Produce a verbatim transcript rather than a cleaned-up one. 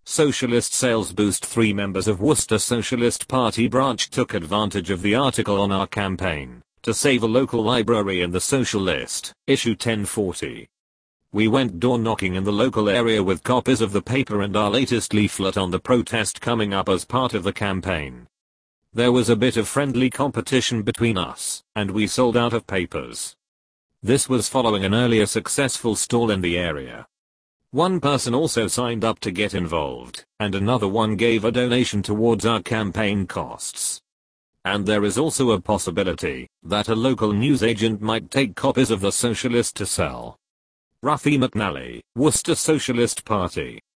Socialist sales boost. Three members of Worcester Socialist Party branch took advantage of the article on our campaign to save a local library in the Socialist, issue ten forty. We went door knocking in the local area with copies of the paper and our latest leaflet on the protest coming up as part of the campaign. There was a bit of friendly competition between us, and we sold out of papers. This was following an earlier successful stall in the area. One person also signed up to get involved, and another one gave a donation towards our campaign costs. And there is also a possibility that a local newsagent might take copies of the Socialist to sell. Ruffy McNally, Worcester Socialist Party.